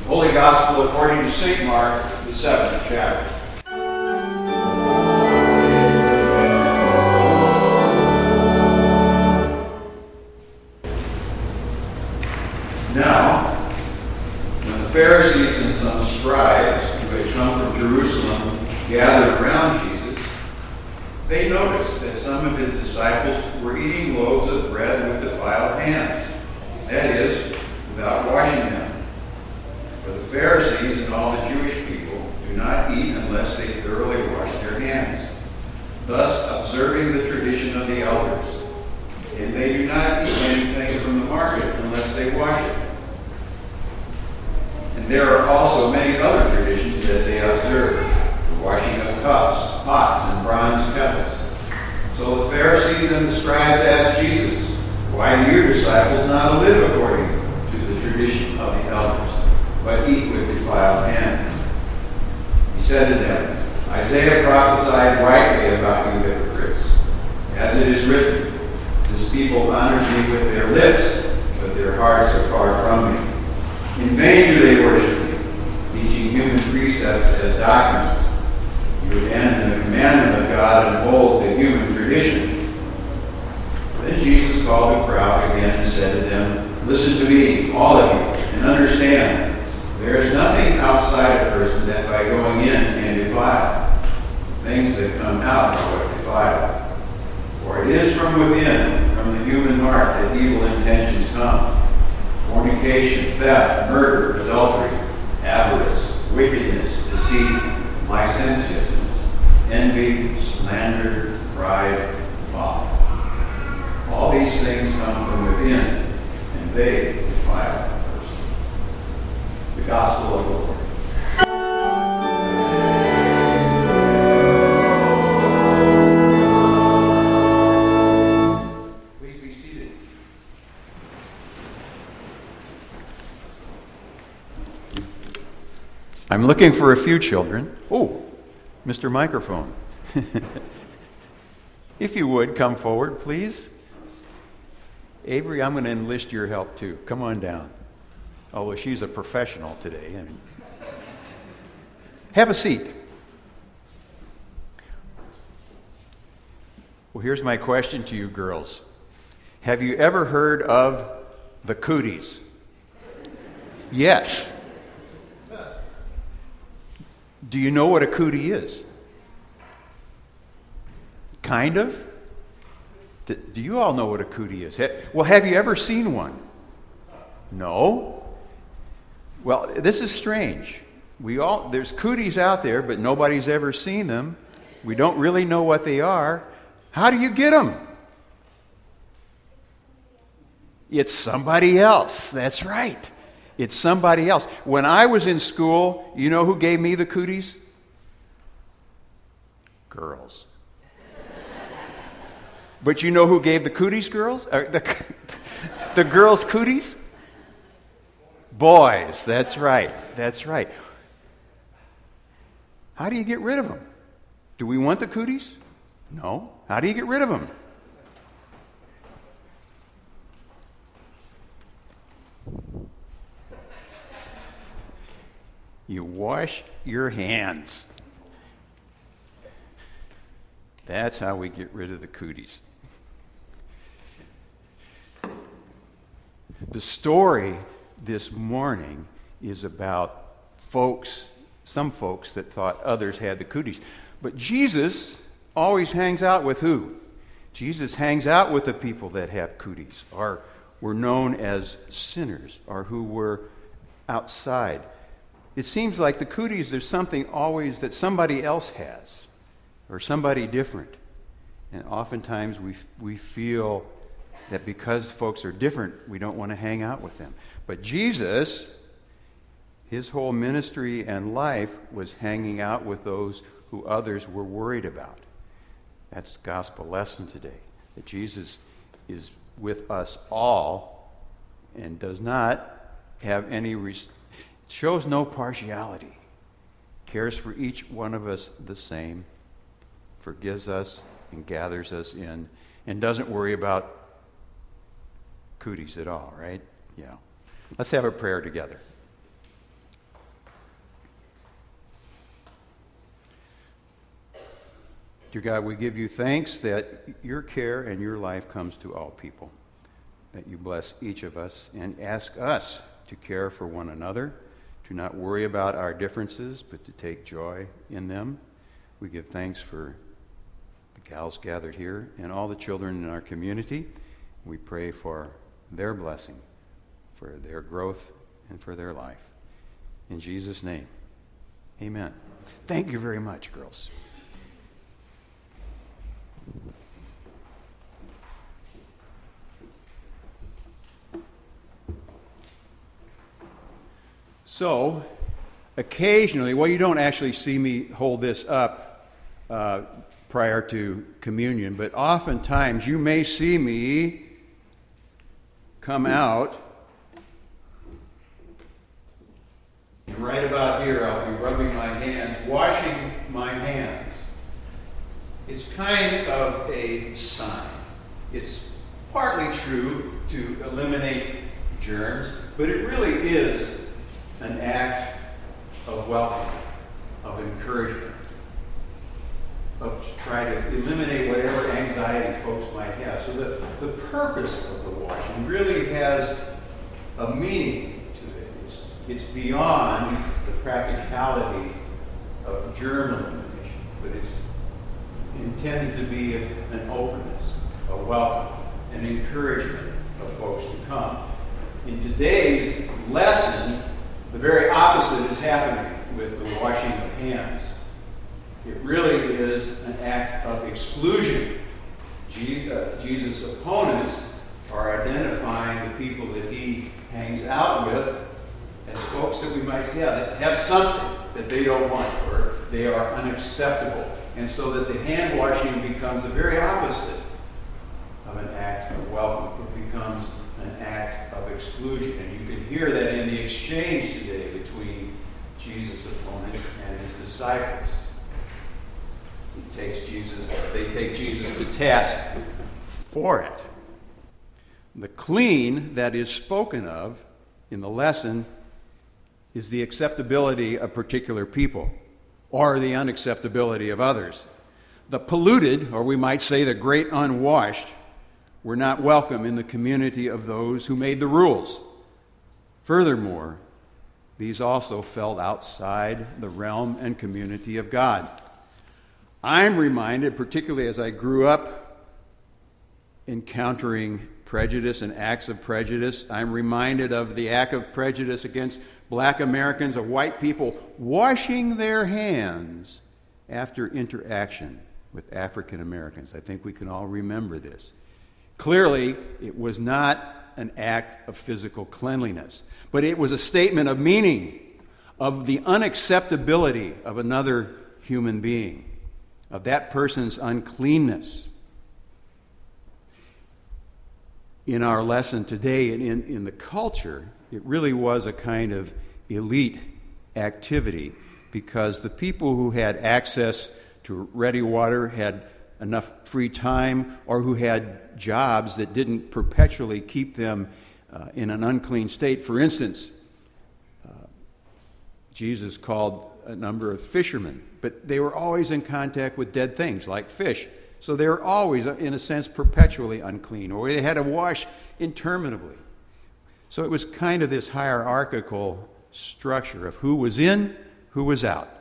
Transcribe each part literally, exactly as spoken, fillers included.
Holy Gospel according to Saint Mark, the seventh chapter. Now, when the Pharisees and some scribes who had come from Jerusalem gathered around Jesus, they noticed that some of his disciples were eating loaves of bread with defiled hands, that is, without washing them. For the Pharisees and all the Jewish people do not eat unless they thoroughly wash their hands, thus observing the tradition of the elders. And they do not eat anything from the market unless they wash it. And there are also many other traditions that they observe, the washing of cups, pots, and bronze kettles. So the Pharisees and the scribes asked Jesus, "Why do your disciples not live according to the tradition of the elders, but eat with defiled hands?" He said to them, "Isaiah prophesied rightly about you hypocrites, as it is written, 'This people honors me with their lips, but their hearts are far from me. In vain do they worship me, teaching human precepts as doctrines. You abandon the commandment of God and hold to human tradition.'" Then Jesus called the crowd again and said to them, "Listen to me, all of you, and understand. There is nothing outside a person that by going in can defile. Things that come out are what defile. For it is from within, from the human heart, that evil intentions come: fornication, theft, murder, adultery, avarice, wickedness, deceit, licentiousness, envy, slander, pride, love. All these things come from within, and they defile a person." The Gospel of the Lord. Please be seated. I'm looking for a few children. Oh, Mister Microphone. If you would, come forward, please. Avery, I'm going to enlist your help too. Come on down. Although she's a professional today. I mean. Have a seat. Well, here's my question to you girls. Have you ever heard of the cooties? Yes. Do you know what a cootie is? Kind of? Do you all know what a cootie is? Well, have you ever seen one? No? Well, this is strange. We all there's cooties out there, but nobody's ever seen them. We don't really know what they are. How do you get them? It's somebody else. That's right. It's somebody else. When I was in school, you know who gave me the cooties? Girls. But you know who gave the cooties girls? Uh, the, the girls cooties? Boys. That's right. That's right. How do you get rid of them? Do we want the cooties? No. How do you get rid of them? You wash your hands. That's how we get rid of the cooties. The story this morning is about folks, some folks that thought others had the cooties. But Jesus always hangs out with who? Jesus hangs out with the people that have cooties, or were known as sinners, or who were outside. It seems like the cooties, there's something always that somebody else has, or somebody different. And oftentimes we we feel that because folks are different, we don't want to hang out with them. But Jesus, his whole ministry and life was hanging out with those who others were worried about. That's the gospel lesson today, that Jesus is with us all and does not have any, res- shows no partiality, cares for each one of us the same, forgives us and gathers us in, and doesn't worry about cooties at all, right? Yeah. Let's have a prayer together. Dear God, we give you thanks that your care and your life comes to all people, that you bless each of us and ask us to care for one another, to not worry about our differences, but to take joy in them. We give thanks for the gals gathered here and all the children in our community. We pray for their blessing, for their growth, and for their life. In Jesus' name, amen. Thank you very much, girls. So, occasionally, well, you don't actually see me hold this up uh, prior to communion, but oftentimes you may see me come out. Right about here, I'll be rubbing my hands, washing my hands. It's kind of a sign. It's partly true to eliminate germs, but it really is an act of welcome, of encouragement, of try to eliminate whatever anxiety folks might have. So the, the purpose of the washing really has a meaning to it. It's, it's beyond the practicality of germ elimination, but it's intended to be a, an openness, a welcome, an encouragement of folks to come. In today's lesson, the very opposite is happening with the washing of hands. It really is an act of exclusion. Je- uh, Jesus' opponents are identifying the people that he hangs out with as folks that we might say yeah, that have something that they don't want, or they are unacceptable. And so that the hand washing becomes the very opposite of an act of welcome. It becomes an act of exclusion. And you can hear that in the exchange today between Jesus' opponent and his disciples. He takes Jesus, they take Jesus to task for it. The clean that is spoken of in the lesson is the acceptability of particular people or the unacceptability of others. The polluted, or we might say the great unwashed, were not welcome in the community of those who made the rules. Furthermore, these also fell outside the realm and community of God. I'm reminded, particularly as I grew up encountering prejudice and acts of prejudice, I'm reminded of the act of prejudice against black Americans, of white people washing their hands after interaction with African Americans. I think we can all remember this. Clearly, it was not an act of physical cleanliness, but it was a statement of meaning, of the unacceptability of another human being, of that person's uncleanness. In our lesson today, and in, in the culture, it really was a kind of elite activity because the people who had access to ready water had enough free time, or who had jobs that didn't perpetually keep them uh, in an unclean state. For instance, uh, Jesus called a number of fishermen, but they were always in contact with dead things like fish. So they were always, in a sense, perpetually unclean, or they had to wash interminably. So it was kind of this hierarchical structure of who was in, who was out.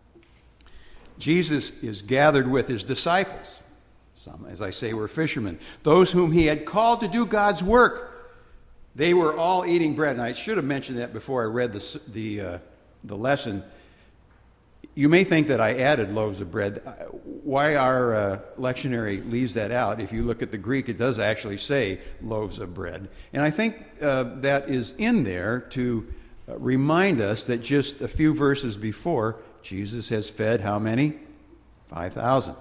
Jesus is gathered with his disciples. Some, as I say, were fishermen. Those whom he had called to do God's work. They were all eating bread. And I should have mentioned that before I read the, the, uh, the lesson. You may think that I added loaves of bread. Why our uh, lectionary leaves that out, if you look at the Greek, it does actually say loaves of bread. And I think uh, that is in there to uh, remind us that just a few verses before, Jesus has fed how many? five thousand.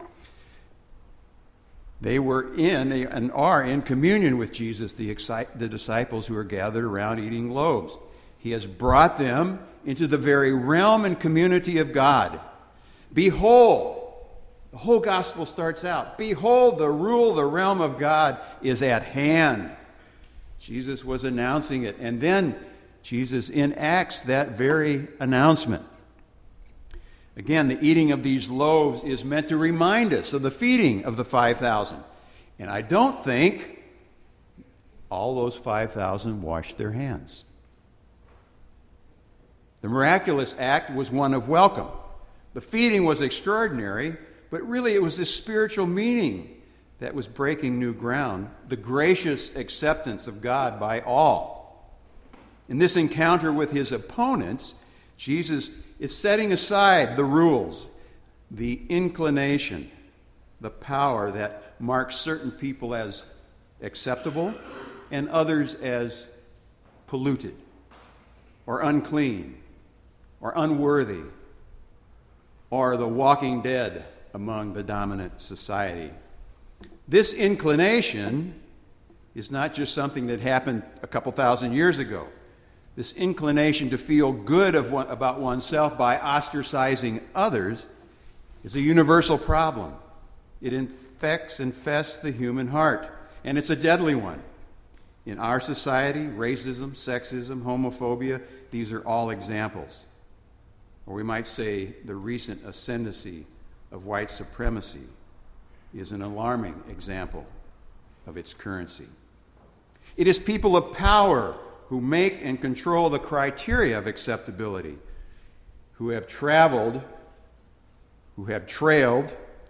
They were in and are in communion with Jesus, the, excite, the disciples who are gathered around eating loaves. He has brought them into the very realm and community of God. Behold, the whole gospel starts out, behold, the rule, the realm of God is at hand. Jesus was announcing it, and then Jesus enacts that very announcement. Again, the eating of these loaves is meant to remind us of the feeding of the five thousand. And I don't think all those five thousand washed their hands. The miraculous act was one of welcome. The feeding was extraordinary, but really it was this spiritual meaning that was breaking new ground, the gracious acceptance of God by all. In this encounter with his opponents, Jesus is setting aside the rules, the inclination, the power that marks certain people as acceptable and others as polluted or unclean or unworthy or the walking dead among the dominant society. This inclination is not just something that happened a couple thousand years ago. This inclination to feel good of one, about oneself by ostracizing others is a universal problem. It infects, infests the human heart, and it's a deadly one. In our society, racism, sexism, homophobia, these are all examples. Or we might say the recent ascendancy of white supremacy is an alarming example of its currency. It is people of power who make and control the criteria of acceptability, who have traveled, who have trailed,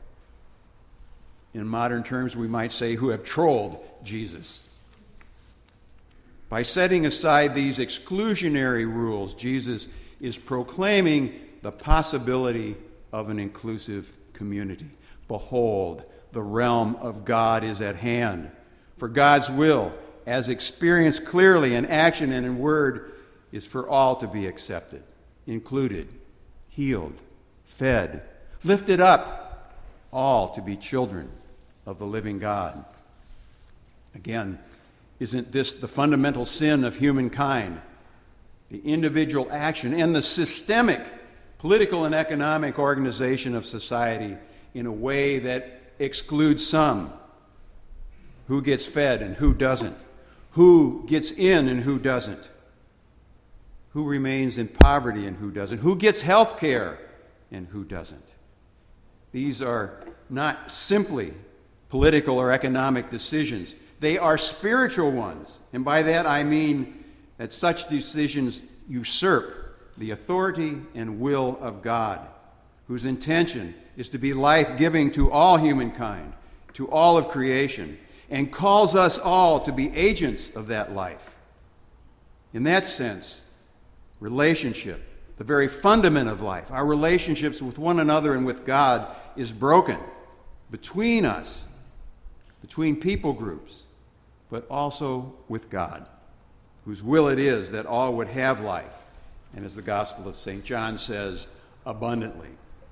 in modern terms we might say, who have trolled Jesus. By setting aside these exclusionary rules, Jesus is proclaiming the possibility of an inclusive community. Behold, the realm of God is at hand. For God's will, as experienced clearly in action and in word, is for all to be accepted, included, healed, fed, lifted up, all to be children of the living God. Again, isn't this the fundamental sin of humankind? The individual action and the systemic political and economic organization of society in a way that excludes some. Who gets fed and who doesn't? Who gets in and who doesn't? Who remains in poverty and who doesn't? Who gets health care and who doesn't? These are not simply political or economic decisions. They are spiritual ones. And by that I mean that such decisions usurp the authority and will of God, whose intention is to be life-giving to all humankind, to all of creation, and calls us all to be agents of that life. In that sense, relationship, the very fundament of life, our relationships with one another and with God, is broken between us, between people groups, but also with God, whose will it is that all would have life, and as the Gospel of Saint John says, abundantly.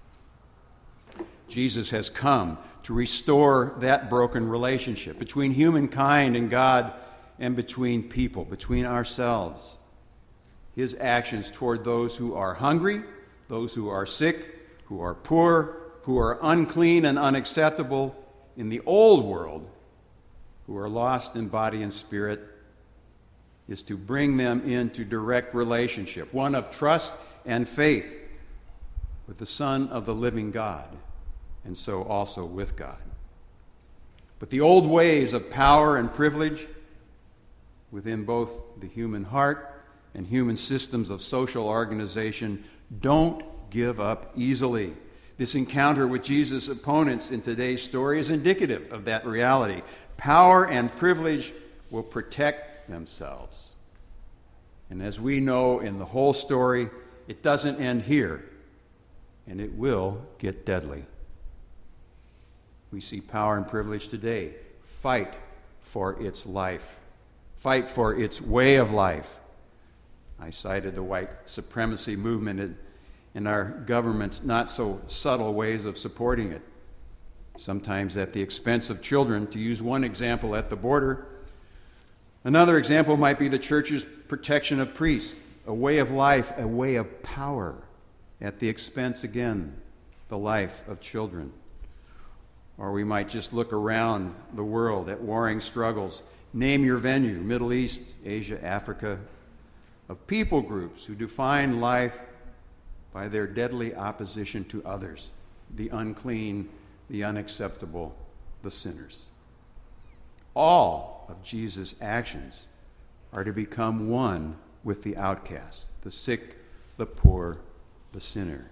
Jesus has come to restore that broken relationship between humankind and God and between people, between ourselves. His actions toward those who are hungry, those who are sick, who are poor, who are unclean and unacceptable in the old world, who are lost in body and spirit, is to bring them into direct relationship, one of trust and faith with the Son of the living God, and so also with God. But the old ways of power and privilege within both the human heart and human systems of social organization don't give up easily. This encounter with Jesus' opponents in today's story is indicative of that reality. Power and privilege will protect themselves. And as we know in the whole story, it doesn't end here, and it will get deadly. We see power and privilege today fight for its life, fight for its way of life. I cited the white supremacy movement and, and our government's not so subtle ways of supporting it, sometimes at the expense of children, to use one example at the border. Another example might be the church's protection of priests, a way of life, a way of power, at the expense, again, the life of children. Or we might just look around the world at warring struggles. Name your venue, Middle East, Asia, Africa, of people groups who define life by their deadly opposition to others, the unclean, the unacceptable, the sinners. All of Jesus' actions are to become one with the outcast, the sick, the poor, the sinner.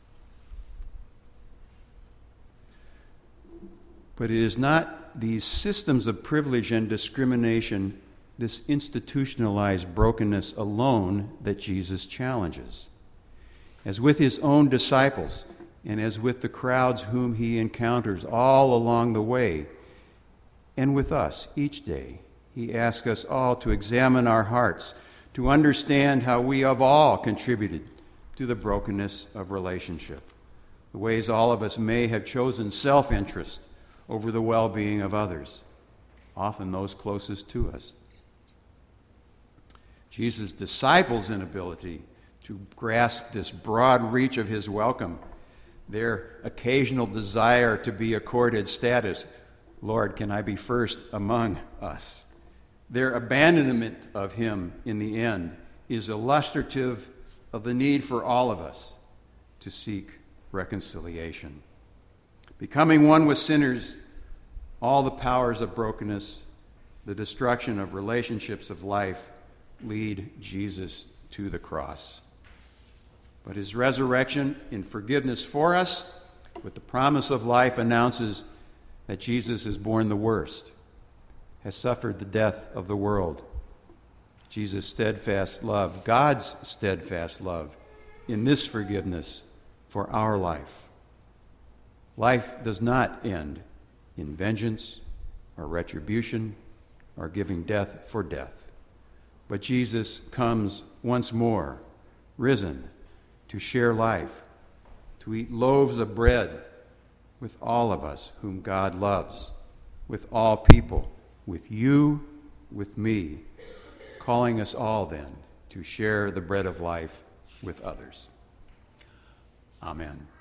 But it is not these systems of privilege and discrimination, this institutionalized brokenness alone, that Jesus challenges. As with his own disciples, and as with the crowds whom he encounters all along the way, and with us each day, he asks us all to examine our hearts, to understand how we have all contributed to the brokenness of relationship, the ways all of us may have chosen self-interest over the well-being of others, often those closest to us. Jesus' disciples' inability to grasp this broad reach of his welcome, their occasional desire to be accorded status, Lord, can I be first among us? Their abandonment of him in the end is illustrative of the need for all of us to seek reconciliation. Becoming one with sinners, all the powers of brokenness, the destruction of relationships of life lead Jesus to the cross. But his resurrection in forgiveness for us, with the promise of life, announces that Jesus has borne the worst, has suffered the death of the world. Jesus' steadfast love, God's steadfast love, in this forgiveness for our life. Life does not end in vengeance or retribution or giving death for death. But Jesus comes once more, risen, to share life, to eat loaves of bread with all of us whom God loves, with all people, with you, with me, calling us all then to share the bread of life with others. Amen.